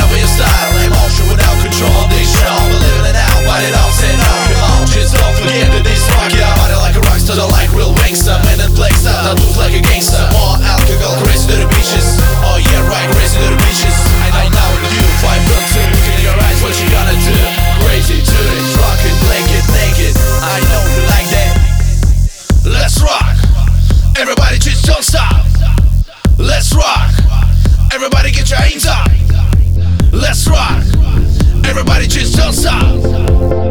up with your style, emotion without control. They show, we're living it out, but it all said no. Come on, just don't forget that this rock. Yeah, body like a rockstar, like real gangster. Man that plays out, that moves like a gangster. More alcohol, crazy to the beaches. Oh yeah, right, crazy to the beaches. I know you, 5.2, look in your eyes, what you gonna do? Crazy to it, rock it, blanket, naked. I know you like that. Let's rock, everybody just don't stop. Let's rock, everybody get your hands up. Let's rock, everybody just don't stop.